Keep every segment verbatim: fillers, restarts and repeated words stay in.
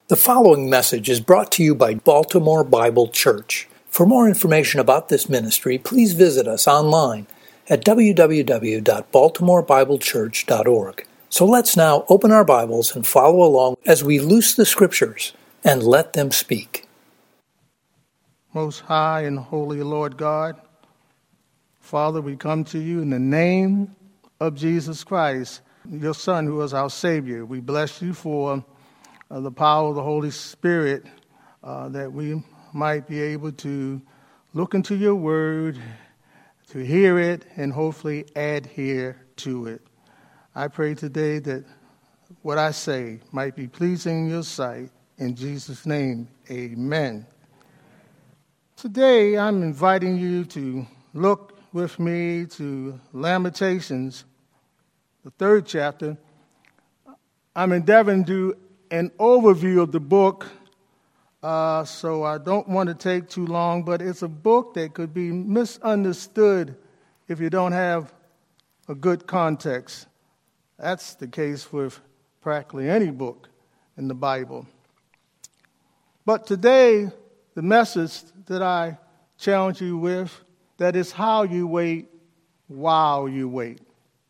The following message is brought to you by Baltimore Bible Church. For more information about this ministry, please visit us online at w w w dot baltimore bible church dot org. So let's now open our Bibles and follow along as we loose the Scriptures and let them speak. Most high and holy Lord God, Father, we come to you in the name of Jesus Christ, your Son, who is our Savior. We bless you for uh, the power of the Holy Spirit, uh, that we might be able to look into your word, to hear it, and hopefully adhere to it. I pray today that what I say might be pleasing in your sight. In Jesus' name, amen. Today, I'm inviting you to look with me to Lamentations, the third chapter. I'm endeavoring to do an overview of the book, uh, so I don't want to take too long, but it's a book that could be misunderstood if you don't have a good context. That's the case with practically any book in the Bible. But today, the message that I challenge you with, that is how you wait while you wait.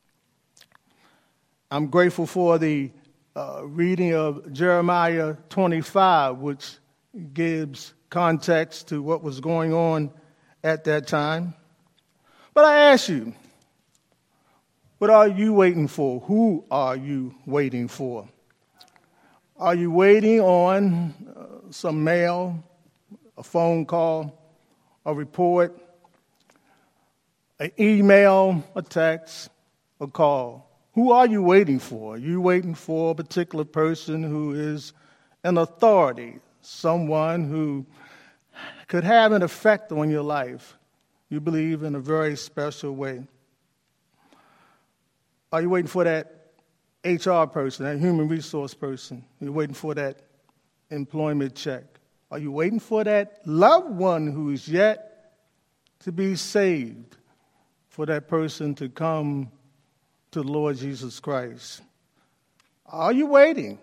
I'm grateful for the uh, reading of Jeremiah twenty-five, which gives context to what was going on at that time. But I ask you, what are you waiting for? Who are you waiting for? Are you waiting on uh, some mail, a phone call, a report, an email, a text, a call? Who are you waiting for? Are you waiting for a particular person who is an authority, someone who could have an effect on your life, you believe, in a very special way? Are you waiting for that H R person, that human resource person? Are you waiting for that employment check? Are you waiting for that loved one who is yet to be saved, for that person to come to the Lord Jesus Christ? Are you waiting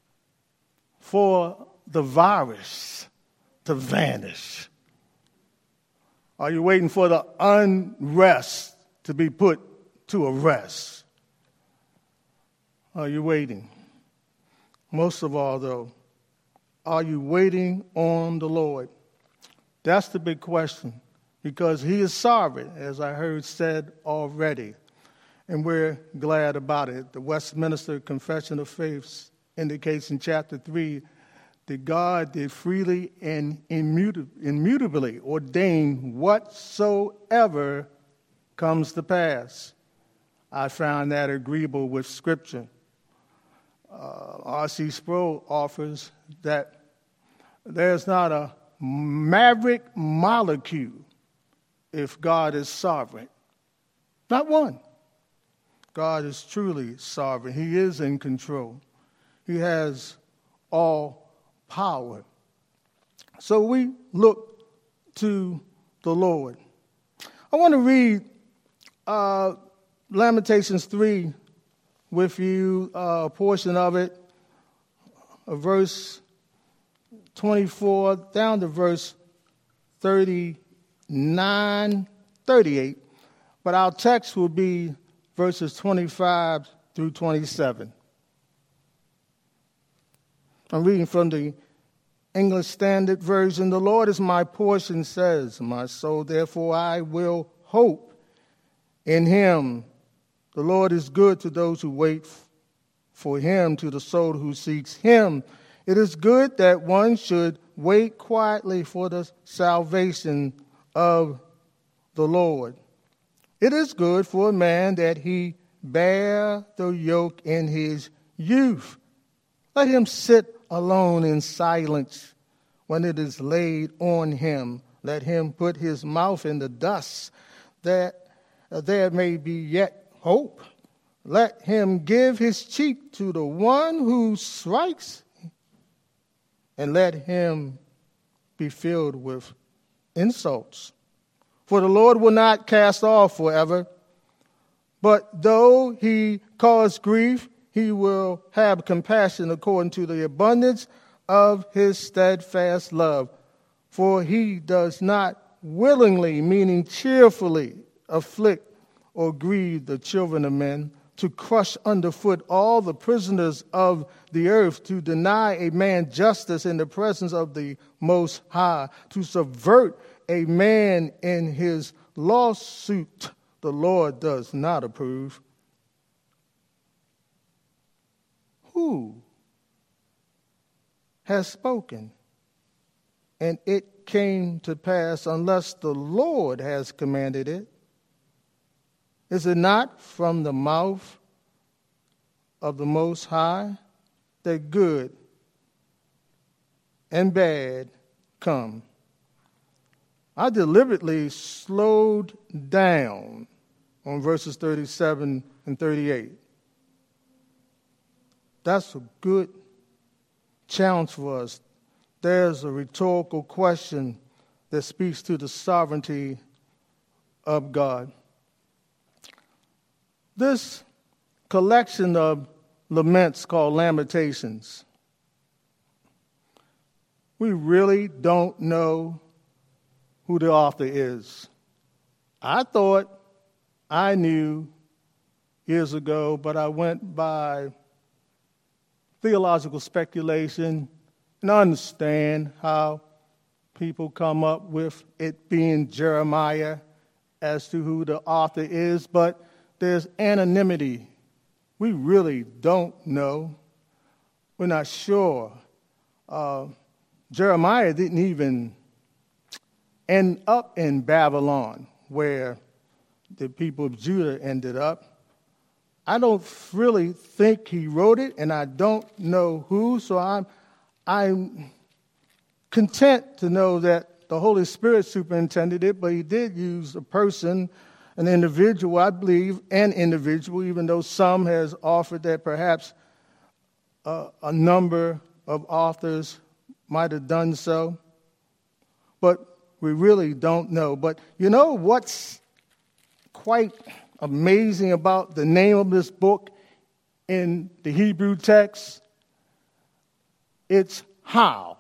for the virus to vanish? Are you waiting for the unrest to be put to a rest? Are you waiting? Most of all, though, are you waiting on the Lord? That's the big question, because he is sovereign, as I heard said already, and we're glad about it. The Westminster Confession of Faith indicates in chapter three that God did freely and immutably ordain whatsoever comes to pass. I found that agreeable with Scripture. Uh, R C Sproul offers that there's not a maverick molecule if God is sovereign. Not one. God is truly sovereign. He is in control. He has all power. So we look to the Lord. I want to read uh, Lamentations three with you, uh, a portion of it, uh, verse twenty-four down to verse thirty-nine, thirty-eight. But our text will be verses twenty-five through twenty-seven. I'm reading from the English Standard Version. The Lord is my portion, says my soul, therefore I will hope in him. The Lord is good to those who wait for him, to the soul who seeks him. It is good that one should wait quietly for the salvation of the Lord. It is good for a man that he bear the yoke in his youth. Let him sit alone in silence when it is laid on him. Let him put his mouth in the dust, that there may be yet hope. Let him give his cheek to the one who strikes, and let him be filled with insults. For the Lord will not cast off forever, but though he cause grief, he will have compassion according to the abundance of his steadfast love. For he does not willingly, meaning cheerfully, afflict or grieve the children of men, to crush underfoot all the prisoners of the earth, to deny a man justice in the presence of the Most High, to subvert a man in his lawsuit. The Lord does not approve. Who has spoken? And it came to pass unless the Lord has commanded it. Is it not from the mouth of the Most High that good and bad come? I deliberately slowed down on verses thirty-seven and thirty-eight. That's a good challenge for us. There's a rhetorical question that speaks to the sovereignty of God. This collection of laments called Lamentations, we really don't know who the author is. I thought I knew years ago, but I went by theological speculation and understand how people come up with it being Jeremiah as to who the author is, but there's anonymity. We really don't know. We're not sure. Uh, Jeremiah didn't even end up in Babylon, where the people of Judah ended up. I don't really think he wrote it, and I don't know who, so I'm, I'm content to know that the Holy Spirit superintended it, but he did use a person, an individual, I believe, an individual, even though some has offered that perhaps uh, a number of authors might have done so. But we really don't know. But you know what's quite amazing about the name of this book in the Hebrew text? It's how.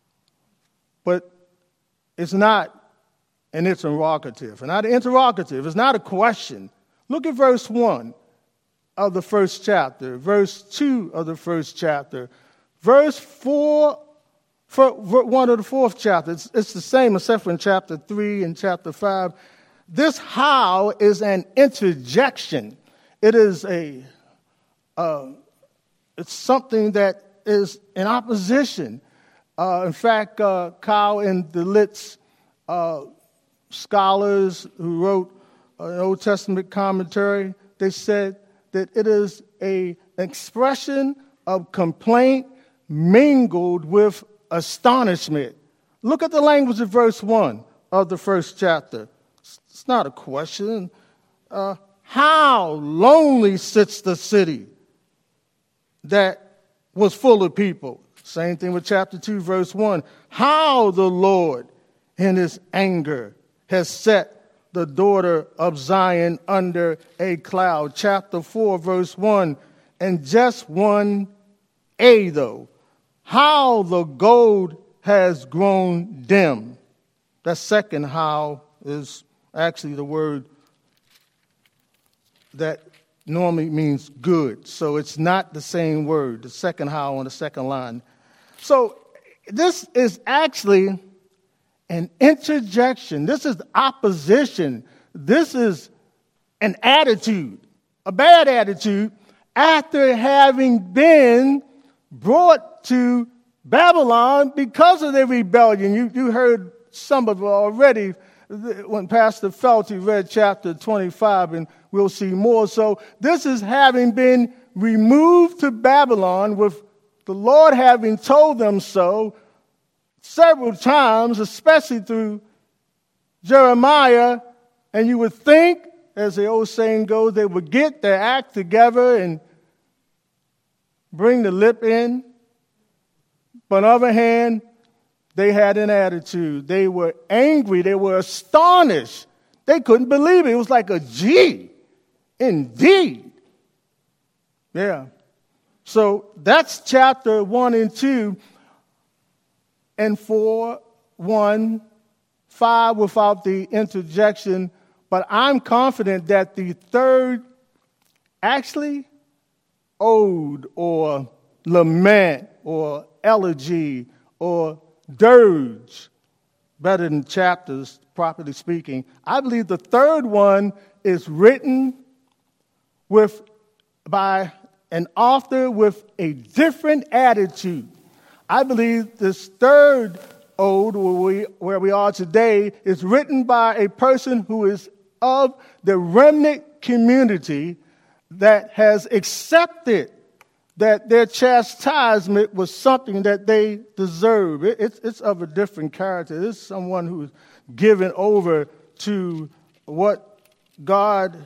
But it's not an interrogative. And not an interrogative. It's not a question. Look at verse one of the first chapter. Verse two of the first chapter. Verse four, for one of the fourth chapter. It's, it's the same except for in chapter three and chapter five. This how is an interjection. It is a, uh, it's something that is in opposition. Uh, in fact, uh, Kyle and DeLitz, uh, scholars who wrote an Old Testament commentary, they said that it is a, an expression of complaint mingled with astonishment. Look at the language of verse one of the first chapter. It's not a question. Uh, how lonely sits the city that was full of people. Same thing with chapter two, verse one. How the Lord in his anger has set the daughter of Zion under a cloud. Chapter four, verse one. And just one A, though. How the gold has grown dim. That second how is actually the word that normally means good. So it's not the same word, the second how on the second line. So this is actually an interjection. This is opposition. This is an attitude, a bad attitude, after having been brought to Babylon because of their rebellion. You, you heard some of it already when Pastor Felty read chapter twenty-five, and we'll see more. So this is having been removed to Babylon with the Lord having told them so several times, especially through Jeremiah. And you would think, as the old saying goes, they would get their act together and bring the lip in. But on the other hand, they had an attitude. They were angry. They were astonished. They couldn't believe it. It was like a G. Indeed. Yeah. So that's chapter one and two. and four, one, five without the interjection. But I'm confident that the third actually ode or lament or elegy or dirge, better than chapters, properly speaking. I believe the third one is written with by an author with a different attitude. I believe this third ode, where we, where we are today, is written by a person who is of the remnant community that has accepted that their chastisement was something that they deserve. It, it's, it's of a different character. It's someone who's given over to what God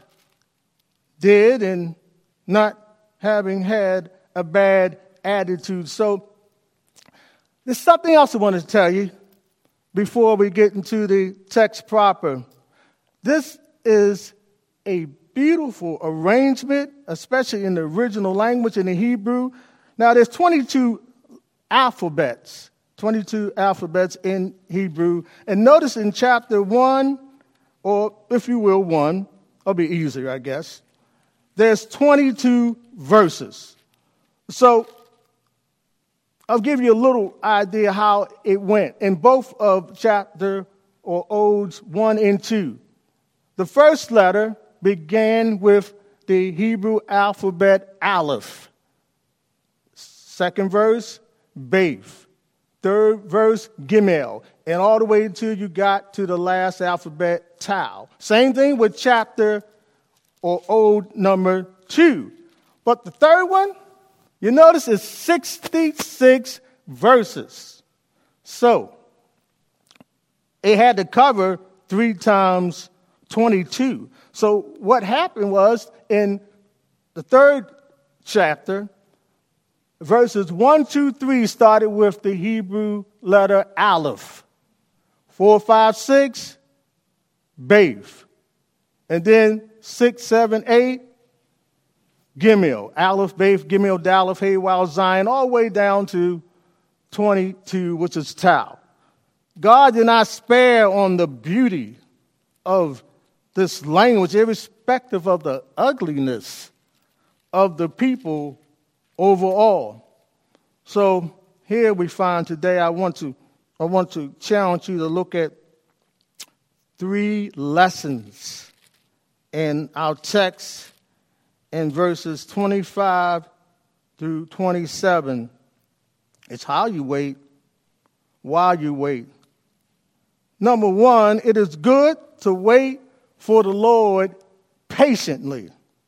did and not having had a bad attitude. So there's something else I want to tell you before we get into the text proper. This is a beautiful arrangement, especially in the original language, in the Hebrew. Now, there's twenty-two alphabets, twenty-two alphabets in Hebrew. And notice in chapter one, or if you will, one, it'll be easier, I guess, there's twenty-two verses. So I'll give you a little idea how it went in both of chapter or odes one and two. The first letter began with the Hebrew alphabet Aleph. Second verse, Beis. Third verse, Gimel. And all the way until you got to the last alphabet, Tau. Same thing with chapter or ode number two. But the third one, you notice, is sixty-six verses. So it had to cover three times twenty-two. So what happened was in the third chapter, verses one, two, three started with the Hebrew letter Aleph. Four, five, six, Beis. And then six, seven, eight, Gimel. Aleph, Beis, Gimel, Daleth, Hey, Waw, Zion, all the way down to twenty-two, which is Tau. God did not spare on the beauty of this language, irrespective of the ugliness of the people overall. So here we find today, I want to I want to challenge you to look at three lessons in our text in verses twenty-five through twenty-seven. It's how you wait, while you wait. Number one, it is good to wait for the Lord patiently.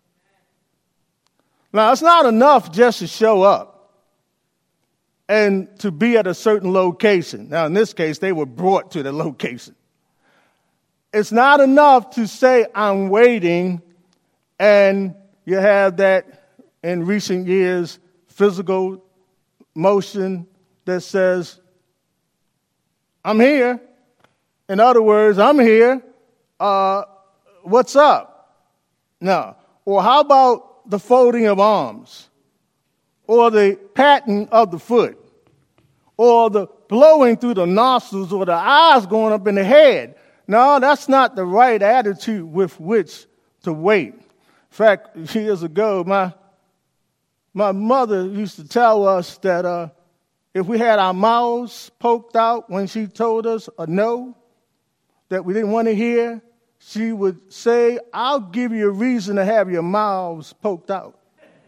Now, it's not enough just to show up and to be at a certain location. Now, in this case, they were brought to the location. It's not enough to say, I'm waiting, and you have that in recent years physical motion that says, I'm here. In other words, I'm here. Uh, what's up? No. Or how about the folding of arms? Or the patting of the foot? Or the blowing through the nostrils or the eyes going up in the head? No, that's not the right attitude with which to wait. In fact, years ago, my my mother used to tell us that uh, if we had our mouths poked out when she told us a no that we didn't want to hear, she would say, I'll give you a reason to have your mouths poked out.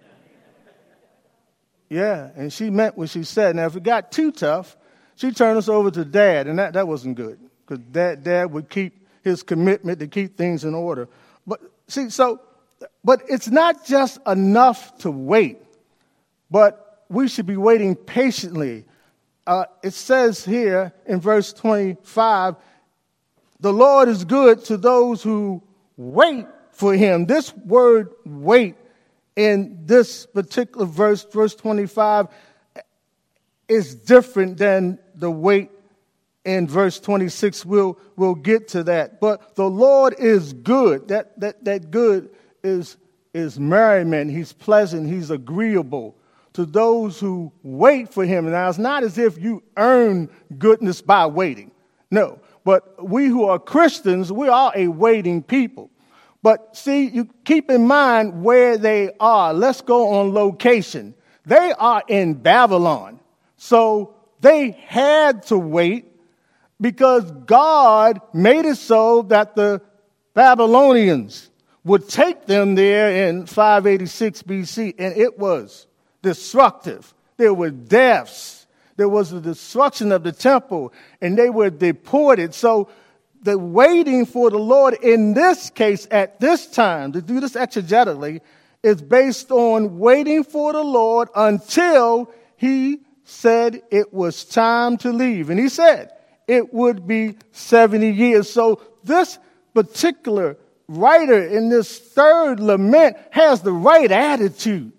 Yeah, and she meant what she said. Now, if it got too tough, she'd turn us over to Dad, and that, that wasn't good, because dad, dad would keep his commitment to keep things in order. But see, so, but it's not just enough to wait, but we should be waiting patiently. Uh, it says here in verse twenty-five, the Lord is good to those who wait for him. This word wait in this particular verse, verse twenty-five, is different than the wait in verse twenty-six. We'll, we'll get to that. But the Lord is good. That, that, that good is, is merriment. He's pleasant. He's agreeable to those who wait for him. Now, it's not as if you earn goodness by waiting. No. But we who are Christians, we are a waiting people. But see, you keep in mind where they are. Let's go on location. They are in Babylon. So they had to wait because God made it so that the Babylonians would take them there in five eighty-six B C, and it was destructive. There were deaths. There was the destruction of the temple, and they were deported. So the waiting for the Lord in this case at this time, to do this exegetically, is based on waiting for the Lord until he said it was time to leave. And he said it would be seventy years. So this particular writer in this third lament has the right attitude.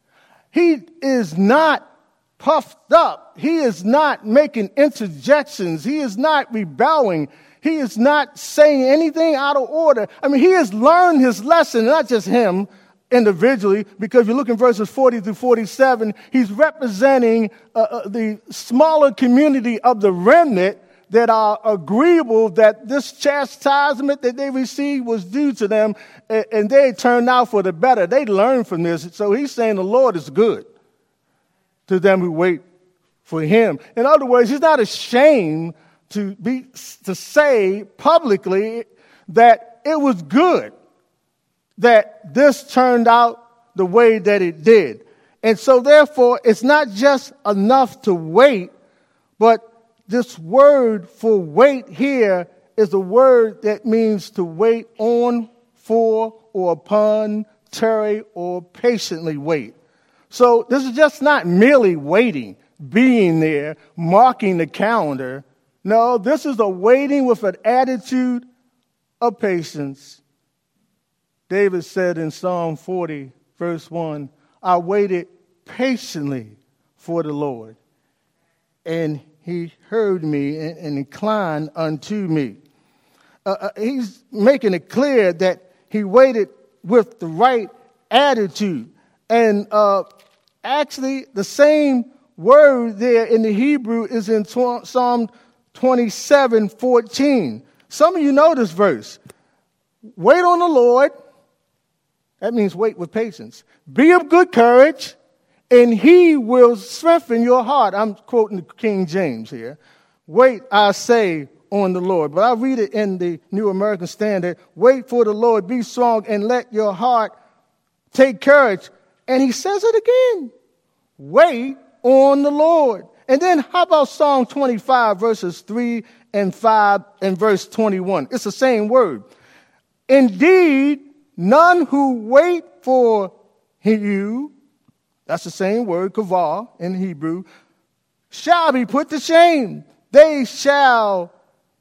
He is not puffed up. He is not making interjections. He is not rebelling. He is not saying anything out of order. I mean, he has learned his lesson, not just him individually, because if you look in verses forty through forty-seven, he's representing uh, uh, the smaller community of the remnant that are agreeable that this chastisement that they received was due to them, and, and they turned out for the better. They learned from this. So he's saying the Lord is good to them who wait for him. In other words, he's not ashamed to be to say publicly that it was good that this turned out the way that it did. And so therefore, it's not just enough to wait, but this word for wait here is a word that means to wait on, for, or upon, tarry, or patiently wait. So this is just not merely waiting, being there, marking the calendar. No, this is a waiting with an attitude of patience. David said in Psalm forty, verse one, I waited patiently for the Lord, and he heard me and, and inclined unto me. Uh, uh, he's making it clear that he waited with the right attitude. And uh, actually, the same word there in the Hebrew is in tw- Psalm twenty-seven fourteen. Some of you know this verse. Wait on the Lord. That means wait with patience. Be of good courage, and he will strengthen your heart. I'm quoting the King James here. Wait, I say, on the Lord. But I read it in the New American Standard. Wait for the Lord, be strong, and let your heart take courage. And he says it again. Wait on the Lord. And then how about Psalm twenty-five, verses three and five, and verse twenty-one? It's the same word. Indeed, none who wait for you, that's the same word, kavah in Hebrew, shall be put to shame. They shall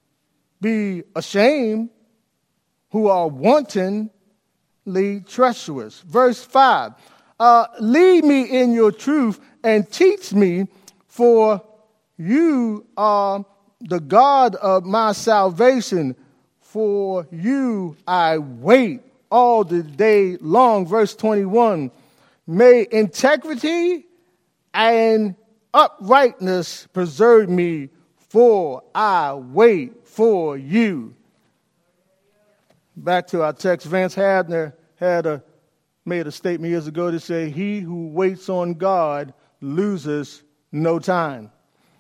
be ashamed who are wantonly treacherous. Verse five, uh, lead me in your truth and teach me, for you are the God of my salvation. For you I wait all the day long. Verse twenty-one, may integrity and uprightness preserve me, for I wait for you. Back to our text, Vance Havner had a, made a statement years ago to say, he who waits on God loses no time.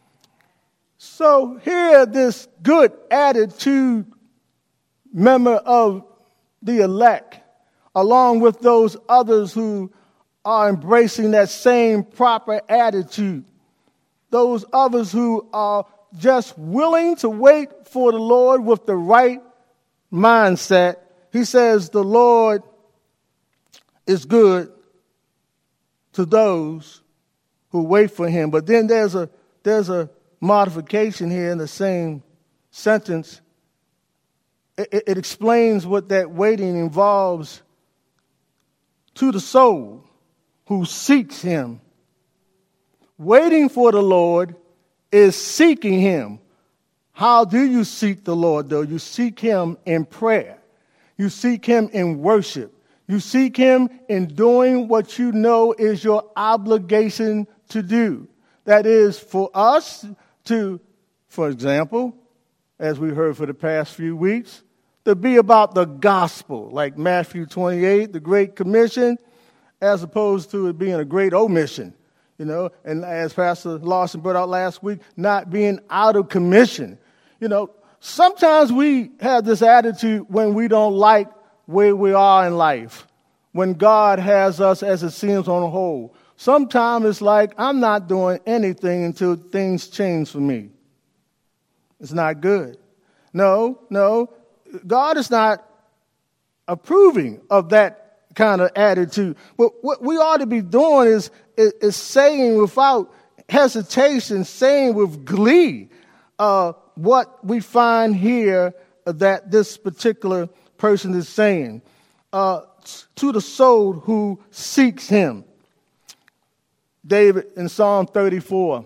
So here, this good attitude member of the elect, along with those others who are embracing that same proper attitude, those others who are just willing to wait for the Lord with the right mindset. He says the Lord is good to those who wait for him. But then there's a there's a modification here in the same sentence. It, it explains what that waiting involves to the soul who seeks him. Waiting for the Lord is seeking him. How do you seek the Lord, though? You seek him in prayer. You seek him in worship. You seek him in doing what you know is your obligation to do. That is for us to, for example, as we heard for the past few weeks, to be about the gospel, like Matthew twenty-eight, the Great Commission, as opposed to it being a great omission, you know, and as Pastor Lawson brought out last week, not being out of commission. You know, sometimes we have this attitude when we don't like where we are in life, when God has us, as it seems, on the whole. Sometimes it's like, I'm not doing anything until things change for me. It's not good. No, no, God is not approving of that kind of attitude. But what we ought to be doing is, is, is saying without hesitation, saying with glee, uh, what we find here that this particular person is saying uh, to the soul who seeks him. David in Psalm thirty-four,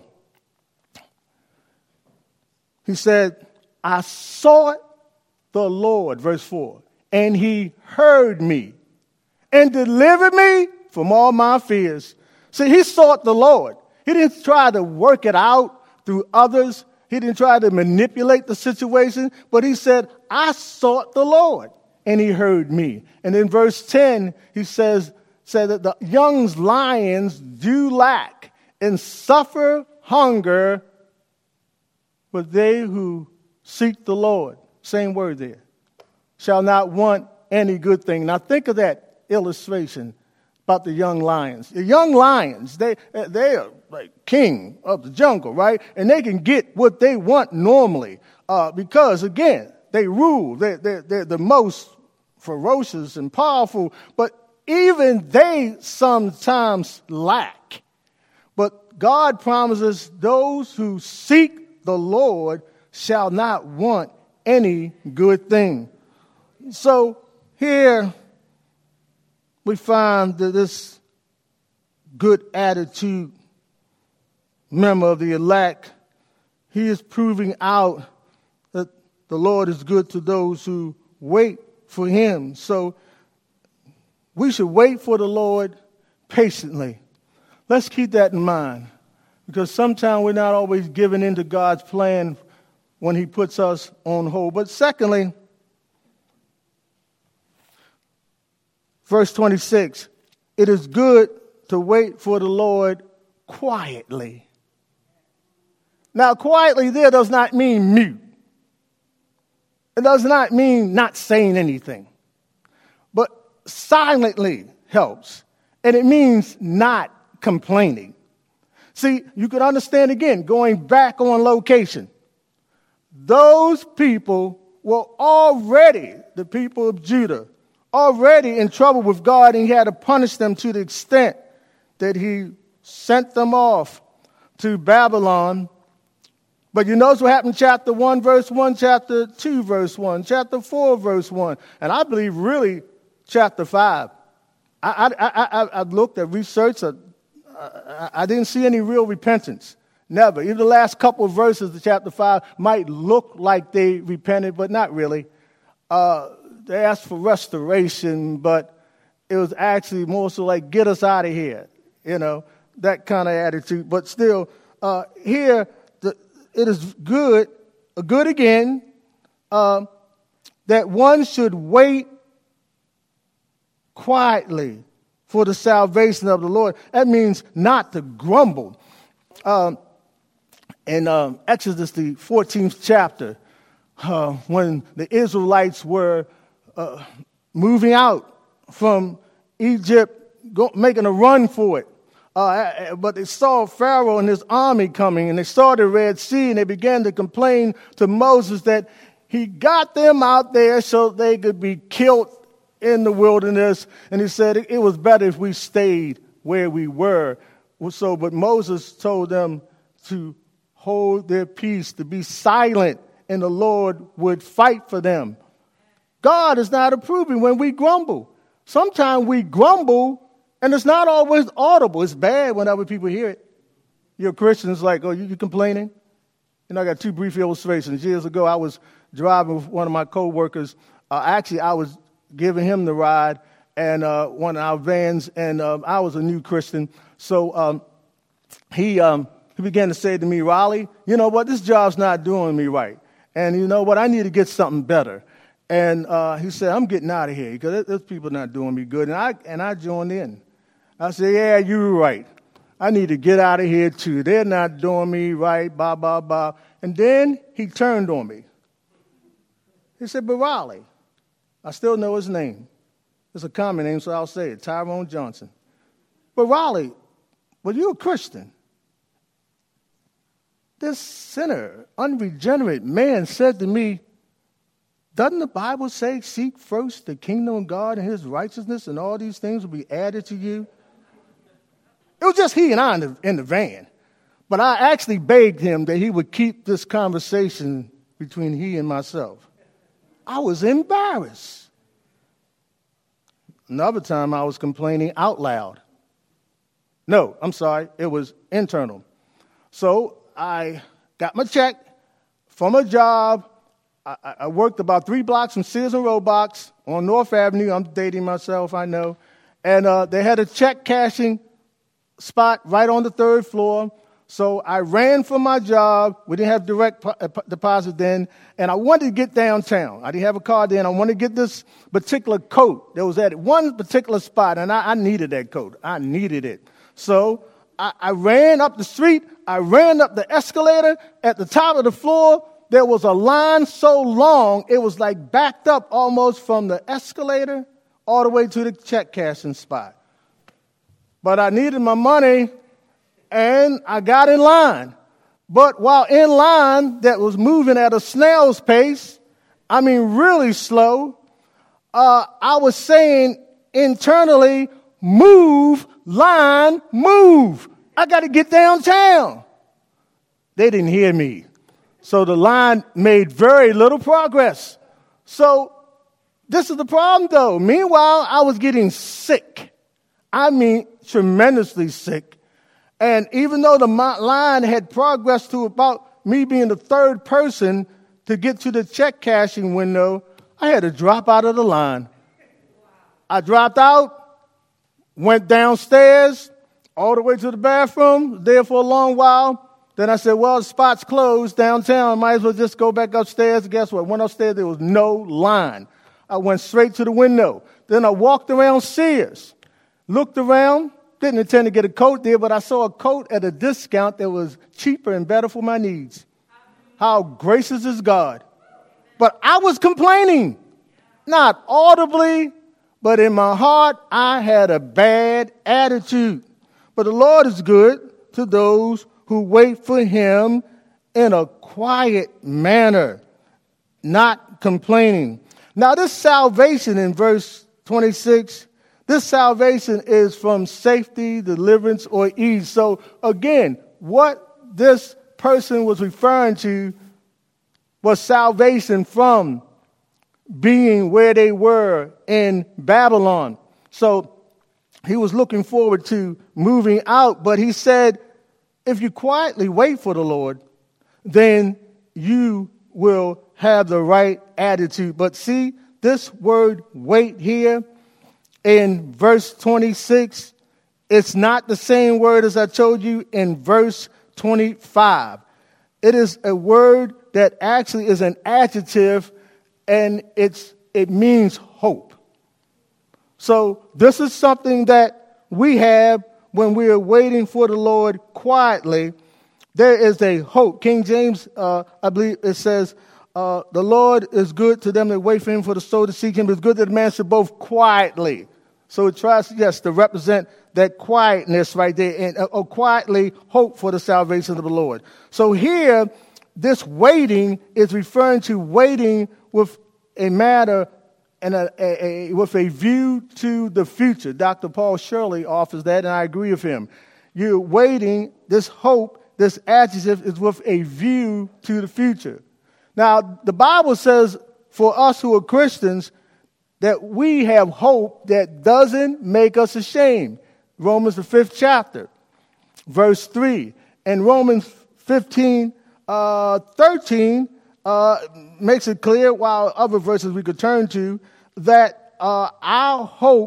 he said, I sought the Lord, verse four, and he heard me and delivered me from all my fears. See, he sought the Lord. He didn't try to work it out through others. He didn't try to manipulate the situation, but he said, I sought the Lord, and he heard me. And in verse ten, he says, said that the young lions do lack and suffer hunger, but they who seek the Lord, same word there, shall not want any good thing. Now think of that illustration about the young lions. The young lions, they they are like king of the jungle, right? And they can get what they want normally uh, because, again, they rule. They're, they're, they're the most ferocious and powerful, but even they sometimes lack. But God promises those who seek the Lord shall not want any good thing. So here we find that this good attitude member of the elect, he is proving out that the Lord is good to those who wait for him. So we should wait for the Lord patiently. Let's keep that in mind, because sometimes we're not always giving into God's plan when he puts us on hold. But secondly, verse twenty-six, it is good to wait for the Lord quietly. Now, quietly there does not mean mute. It does not mean not saying anything. But silently helps. And it means not complaining. See, you can understand again, going back on location. Those people were already, the people of Judah, already in trouble with God, and he had to punish them to the extent that he sent them off to Babylon. But you notice what happened in chapter one, verse one, chapter two, verse one, chapter four, verse one, and I believe really chapter five. I, I, I, I looked at research. I, I, I didn't see any real repentance. Never. Even the last couple of verses of chapter five might look like they repented, but not really. Uh, they asked for restoration, but it was actually more so like, get us out of here, you know, that kind of attitude. But still, uh, here, the, it is good, good again, uh, that one should wait quietly for the salvation of the Lord. That means not to grumble. Um, in um, Exodus, the fourteenth chapter, uh, when the Israelites were uh, moving out from Egypt, go, making a run for it, uh, but they saw Pharaoh and his army coming, and they saw the Red Sea, and they began to complain to Moses that he got them out there so they could be killed in the wilderness, and he said it was better if we stayed where we were. So, but Moses told them to hold their peace, to be silent, and the Lord would fight for them. God is not approving when we grumble. Sometimes we grumble, and it's not always audible. It's bad whenever people hear it. You're Christians, like, oh, you, you complaining? You know, I got two brief illustrations. Years ago, I was driving with one of my coworkers. Uh, actually, I was giving him the ride, and uh, one of our vans, and uh, I was a new Christian. So um, he um, he began to say to me, Riley, you know what, this job's not doing me right. And you know what, I need to get something better. And uh, he said, I'm getting out of here because those people are not doing me good. And I and I joined in. I said, yeah, you're right. I need to get out of here too. They're not doing me right, blah, blah, blah. And then he turned on me. He said, but Riley, I still know his name. It's a common name, so I'll say it, Tyrone Johnson. But Riley, well, you're a Christian. This sinner, unregenerate man said to me, doesn't the Bible say, seek first the kingdom of God and his righteousness, and all these things will be added to you? It was just he and I in the, in the van. But I actually begged him that he would keep this conversation between he and myself. I was embarrassed. Another time I was complaining out loud. No, I'm sorry, it was internal. So I got my check from a job. I, I worked about three blocks from Sears and Roebuck on North Avenue. I'm dating myself, I know. And uh, they had a check cashing spot right on the third floor. So I ran for my job. We didn't have direct po- deposit then. And I wanted to get downtown. I didn't have a car then. I wanted to get this particular coat that was at one particular spot. And I, I needed that coat. I needed it. So I, I ran up the street. I ran up the escalator. At the top of the floor, there was a line so long, it was like backed up almost from the escalator all the way to the check cashing spot. But I needed my money, and I got in line. But while in line that was moving at a snail's pace, I mean really slow, uh, I was saying internally, move, line, move. I got to get downtown. They didn't hear me. So the line made very little progress. So this is the problem, though. Meanwhile, I was getting sick. I mean, tremendously sick. And even though the line had progressed to about me being the third person to get to the check cashing window, I had to drop out of the line. I dropped out, went downstairs, all the way to the bathroom, there for a long while. Then I said, well, the spot's closed downtown. Might as well just go back upstairs. Guess what? Went upstairs. There was no line. I went straight to the window. Then I walked around Sears. Looked around, didn't intend to get a coat there, but I saw a coat at a discount that was cheaper and better for my needs. How gracious is God. But I was complaining, not audibly, but in my heart, I had a bad attitude. But the Lord is good to those who wait for him in a quiet manner, not complaining. Now, this salvation in verse twenty-six, this salvation is from safety, deliverance, or ease. So again, what this person was referring to was salvation from being where they were in Babylon. So he was looking forward to moving out, but he said, if you quietly wait for the Lord, then you will have the right attitude. But see, this word wait here in verse twenty-six, it's not the same word as I told you in verse twenty-five. It is a word that actually is an adjective, and it's it means hope. So this is something that we have when we are waiting for the Lord quietly. There is a hope. King James, uh, I believe it says, uh, the Lord is good to them that wait for him, for the soul to seek him. It's good that a man should both quietly. So it tries, yes, to represent that quietness right there, and uh, or quietly hope for the salvation of the Lord. So here, this waiting is referring to waiting with a matter and a, a, a, with a view to the future. Doctor Paul Shirley offers that, and I agree with him. You're waiting, this hope, this adjective is with a view to the future. Now, the Bible says for us who are Christians that we have hope that doesn't make us ashamed. Romans, the fifth chapter, verse three. And Romans fifteen, uh, thirteen uh, makes it clear, while other verses we could turn to, that uh, our hope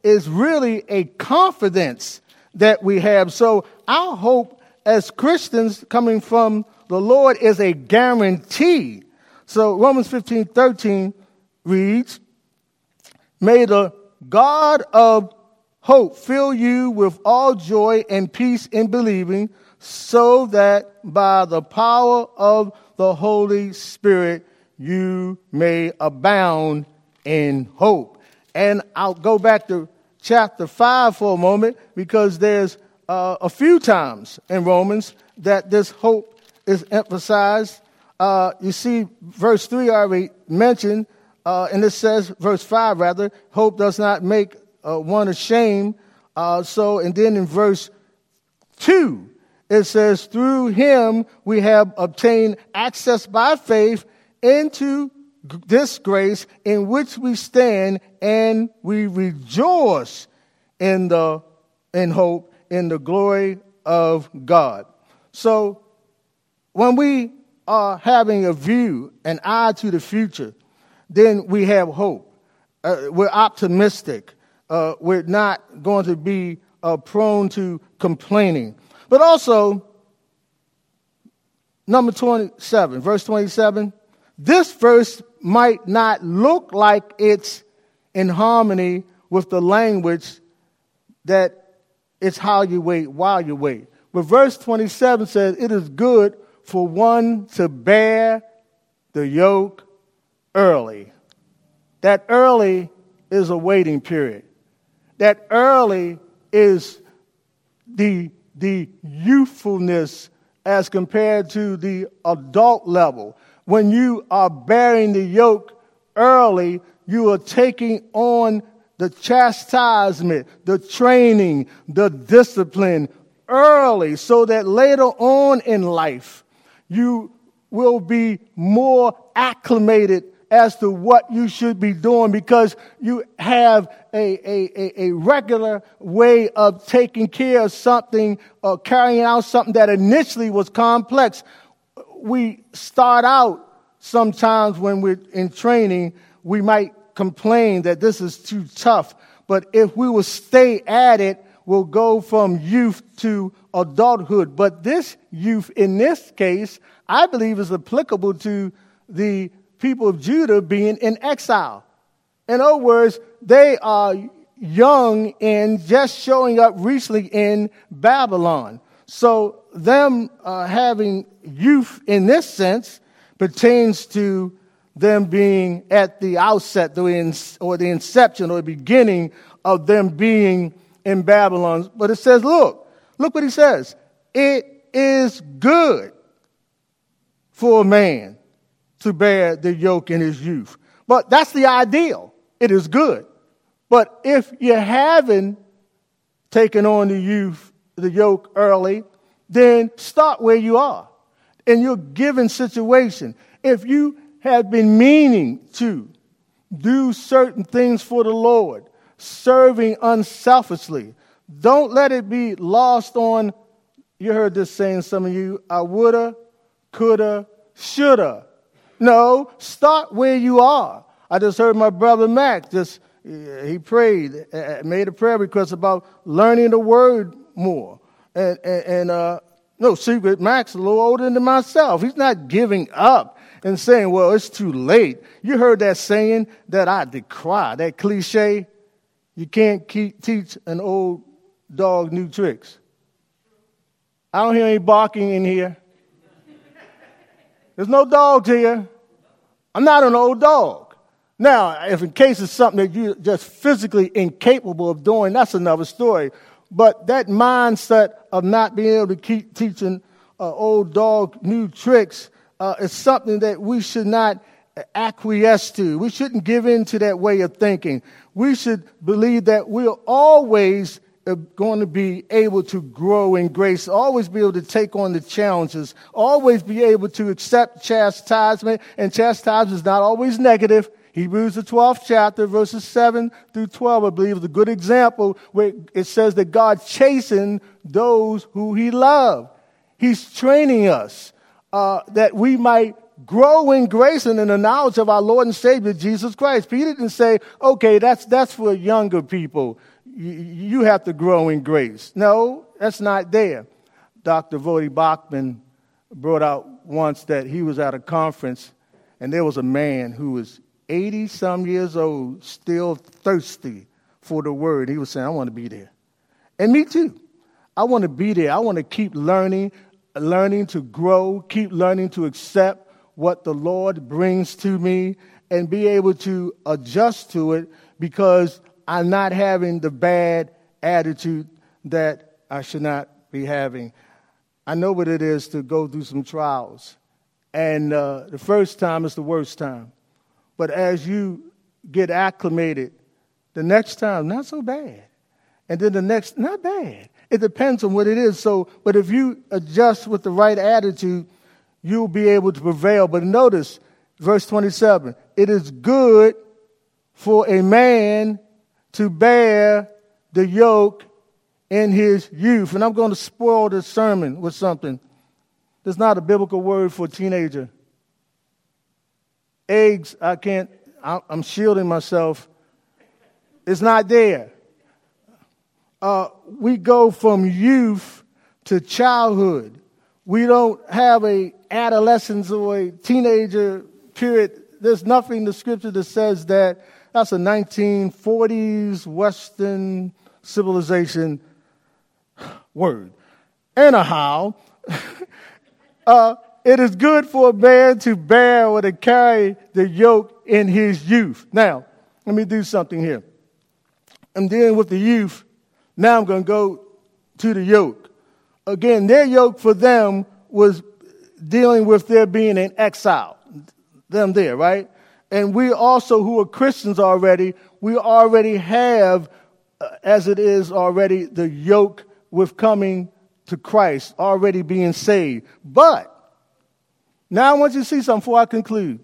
is really a confidence that we have. So our hope as Christians coming from the Lord is a guarantee. So Romans fifteen thirteen reads, "May the God of hope fill you with all joy and peace in believing, so that by the power of the Holy Spirit you may abound in hope." And I'll go back to chapter five for a moment, because there's uh, a few times in Romans that this hope is emphasized. Uh, you see, verse three I already mentioned, uh, and it says, verse five rather, hope does not make uh, one ashamed. Uh, so, and then in verse two, it says, through him we have obtained access by faith into this grace in which we stand, and we rejoice in the in hope in the glory of God. So when we are having a view, an eye to the future, then we have hope. Uh, we're optimistic. Uh, we're not going to be uh, prone to complaining. But also, number twenty-seven, verse twenty-seven, this verse might not look like it's in harmony with the language that it's how you wait while you wait. But verse twenty-seven says, it is good for one to bear the yoke early. That early is a waiting period. That early is the, the youthfulness as compared to the adult level. When you are bearing the yoke early, you are taking on the chastisement, the training, the discipline early, so that later on in life, you will be more acclimated as to what you should be doing, because you have a, a, a regular way of taking care of something or carrying out something that initially was complex. We start out sometimes when we're in training, we might complain that this is too tough. But if we will stay at it, we'll go from youth to adulthood. But this youth, in this case, I believe is applicable to the people of Judah being in exile. In other words, they are young and just showing up recently in Babylon. So them uh, having youth in this sense pertains to them being at the outset or the inception or the beginning of them being in Babylon. But it says, look, look what he says. It is good for a man to bear the yoke in his youth. But that's the ideal. It is good. But if you haven't taken on the youth, the yoke early, then start where you are in your given situation. If you have been meaning to do certain things for the Lord, serving unselfishly, don't let it be lost on, you heard this saying, some of you, I woulda, coulda, shoulda. No, start where you are. I just heard my brother Mac, just he prayed, made a prayer request about learning the word more. And, and, and uh, no secret, Mac's a little older than myself. He's not giving up and saying, well, it's too late. You heard that saying that I decry, that cliche, you can't keep, teach an old dog new tricks. I don't hear any barking in here. There's no dogs here. I'm not an old dog. Now, if in case it's something that you're just physically incapable of doing, that's another story. But that mindset of not being able to keep teaching uh, old dog new tricks uh, is something that we should not acquiesce to. We shouldn't give in to that way of thinking. We should believe that we're always going to be able to grow in grace, always be able to take on the challenges, always be able to accept chastisement, and chastisement is not always negative. Hebrews, the twelfth chapter, verses seven through twelve, I believe, is a good example where it says that God chastened those who he loved. He's training us uh, that we might grow in grace and in the knowledge of our Lord and Savior, Jesus Christ. Peter didn't say, okay, that's that's for younger people. you, you have to grow in grace. No, that's not there. Doctor Voddie Baucham brought out once that he was at a conference, and there was a man who was eighty-some years old, still thirsty for the word. He was saying, I want to be there. And me too. I want to be there. I want to keep learning, learning to grow, keep learning to accept what the Lord brings to me and be able to adjust to it because I'm not having the bad attitude that I should not be having. I know what it is to go through some trials. And uh, the first time is the worst time. But as you get acclimated, the next time, not so bad. And then the next, not bad. It depends on what it is. So, but if you adjust with the right attitude, you'll be able to prevail. But notice, verse twenty-seven, it is good for a man to bear the yoke in his youth. And I'm going to spoil this sermon with something. There's not a biblical word for teenager. Eggs, I can't, I'm shielding myself. It's not there. Uh, we go from youth to childhood. We don't have a adolescence or a teenager period. There's nothing in the scripture that says that. That's a nineteen forties Western civilization word. Anyhow, uh, it is good for a man to bear or to carry the yoke in his youth. Now, let me do something here. I'm dealing with the youth. Now I'm going to go to the yoke. Again, their yoke for them was dealing with their being in exile. Them there, right? And we also, who are Christians already, we already have, uh, as it is already, the yoke with coming to Christ, already being saved. But now I want you to see something before I conclude.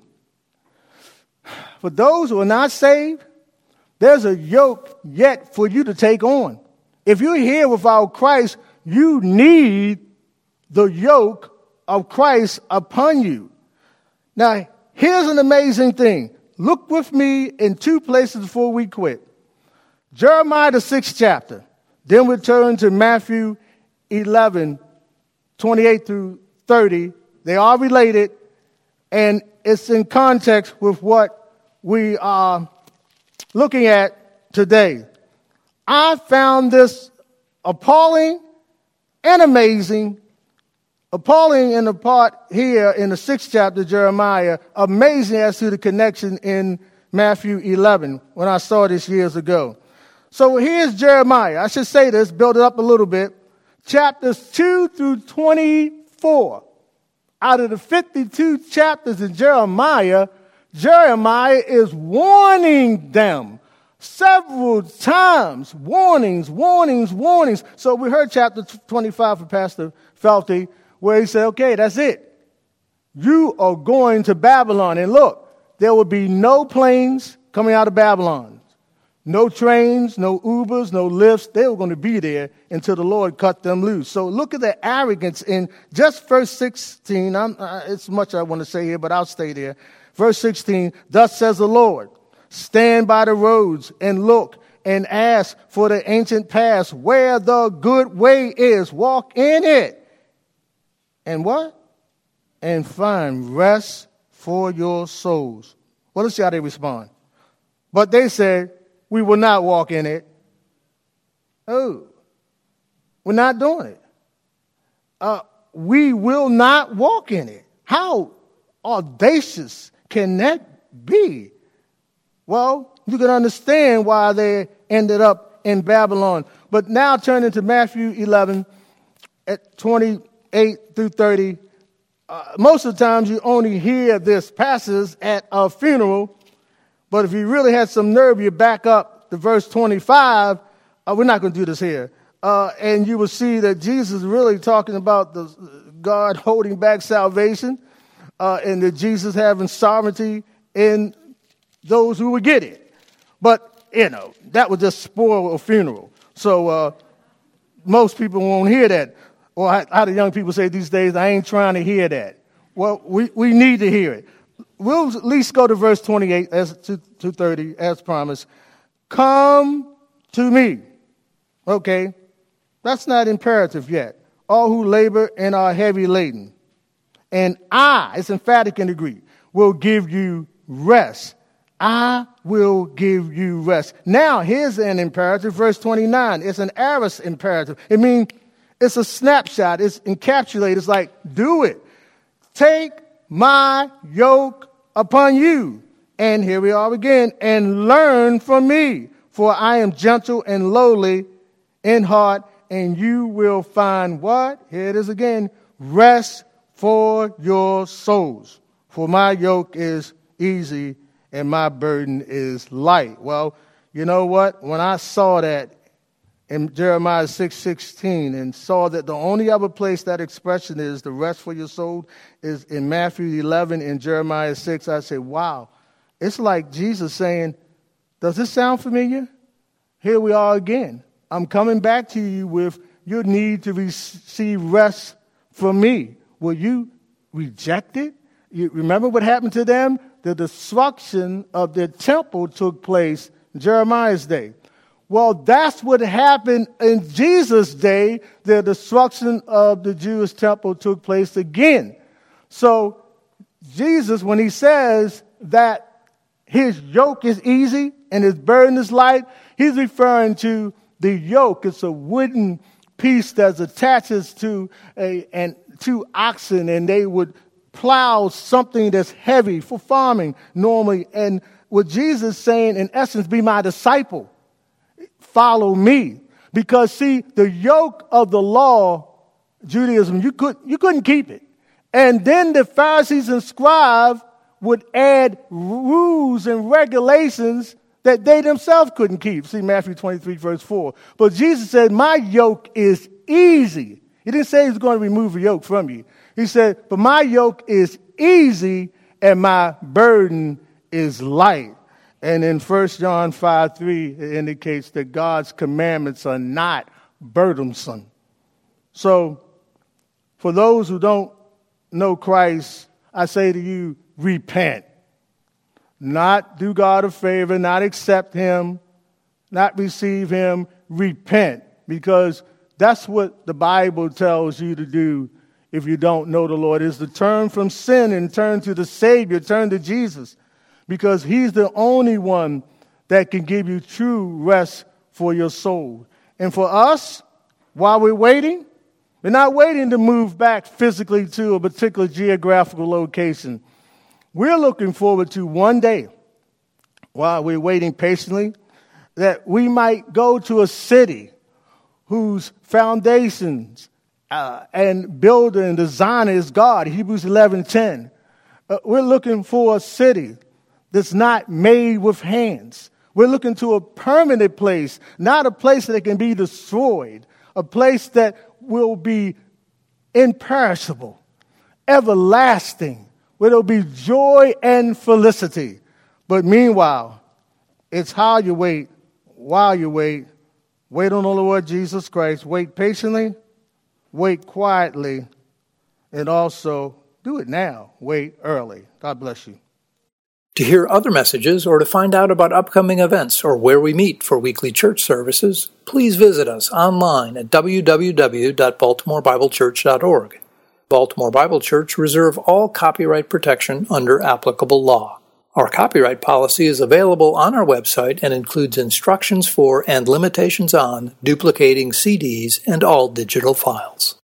For those who are not saved, there's a yoke yet for you to take on. If you're here without Christ, you need the yoke of Christ upon you. Now, here's an amazing thing. Look with me in two places before we quit. Jeremiah, the sixth chapter. Then we turn to Matthew eleven, twenty-eight through thirty. They are related, and it's in context with what we are looking at today. I found this appalling and amazing. Appalling in the part here in the sixth chapter of Jeremiah. Amazing as to the connection in Matthew eleven when I saw this years ago. So here's Jeremiah. I should say this, build it up a little bit. Chapters two through twenty-four. Out of the fifty-two chapters in Jeremiah, Jeremiah is warning them. Several times, warnings, warnings, warnings. So we heard chapter twenty-five from Pastor Felty, where he said, okay, that's it. You are going to Babylon. And look, there will be no planes coming out of Babylon. No trains, no Ubers, no lifts. They were going to be there until the Lord cut them loose. So look at the arrogance in just verse sixteen. I'm, uh, it's much I want to say here, but I'll stay there. Verse sixteen, thus says the Lord, stand by the roads and look and ask for the ancient paths where the good way is. Walk in it. And what? And find rest for your souls. Well, let's see how they respond. But they said, we will not walk in it. Oh, we're not doing it. Uh, we will not walk in it. How audacious can that be? Well, you can understand why they ended up in Babylon. But now turning to Matthew eleven at twenty-eight through thirty. Uh, most of the times you only hear this passage at a funeral. But if you really had some nerve, you back up to verse twenty-five. Uh, we're not going to do this here. Uh, and you will see that Jesus is really talking about the God holding back salvation uh, and that Jesus having sovereignty in those who would get it. But, you know, that would just spoil a funeral. So uh, most people won't hear that. Or how, how do young people say these days, I ain't trying to hear that. Well, we, we need to hear it. We'll at least go to verse twenty-eight, as to, to thirty, as promised. Come to me, Okay, that's not imperative yet. All who labor and are heavy laden. And I, it's emphatic in the Greek, will give you rest. I will give you rest. Now, here's an imperative, verse twenty-nine. It's an aorist imperative. It means it's a snapshot. It's encapsulated. It's like, do it. Take my yoke upon you. And here we are again. And learn from me. For I am gentle and lowly in heart. And you will find what? Here it is again. Rest for your souls. For my yoke is easy and my burden is light. Well, you know what? When I saw that in Jeremiah six sixteen and saw that the only other place that expression is, the rest for your soul, is in Matthew eleven and Jeremiah six, I said, wow, it's like Jesus saying, does this sound familiar? Here we are again. I'm coming back to you with your need to receive rest from me. Will you reject it? You remember what happened to them? The destruction of their temple took place in Jeremiah's day. Well, that's what happened in Jesus' day. The destruction of the Jewish temple took place again. So Jesus, when he says that his yoke is easy and his burden is light, he's referring to the yoke. It's a wooden piece that attaches to a and two oxen, and they would plow something that's heavy for farming normally. And what Jesus is saying, in essence, be my disciple. Follow me. Because, see, the yoke of the law, Judaism, you, could, you couldn't keep it. And then the Pharisees and scribes would add rules and regulations that they themselves couldn't keep. See Matthew twenty-three, verse four. But Jesus said, my yoke is easy. He didn't say he's going to remove a yoke from you. He said, but my yoke is easy and my burden is light. And in First John five three, it indicates that God's commandments are not burdensome. So for those who don't know Christ, I say to you, repent. Not do God a favor, not accept him, not receive him, repent. Because that's what the Bible tells you to do if you don't know the Lord, is to turn from sin and turn to the Savior, turn to Jesus. Because he's the only one that can give you true rest for your soul. And for us, while we're waiting, we're not waiting to move back physically to a particular geographical location. We're looking forward to one day, while we're waiting patiently, that we might go to a city whose foundations uh, and builder and designer is God, Hebrews eleven ten. Uh, we're looking for a city that's not made with hands. We're looking to a permanent place, not a place that can be destroyed, a place that will be imperishable, everlasting, where there'll be joy and felicity. But meanwhile, it's how you wait, while you wait. Wait on the Lord Jesus Christ. Wait patiently, wait quietly, and also do it now. Wait early. God bless you. To hear other messages or to find out about upcoming events or where we meet for weekly church services, please visit us online at w w w dot baltimore bible church dot org. Baltimore Bible Church reserve all copyright protection under applicable law. Our copyright policy is available on our website and includes instructions for and limitations on duplicating C Ds and all digital files.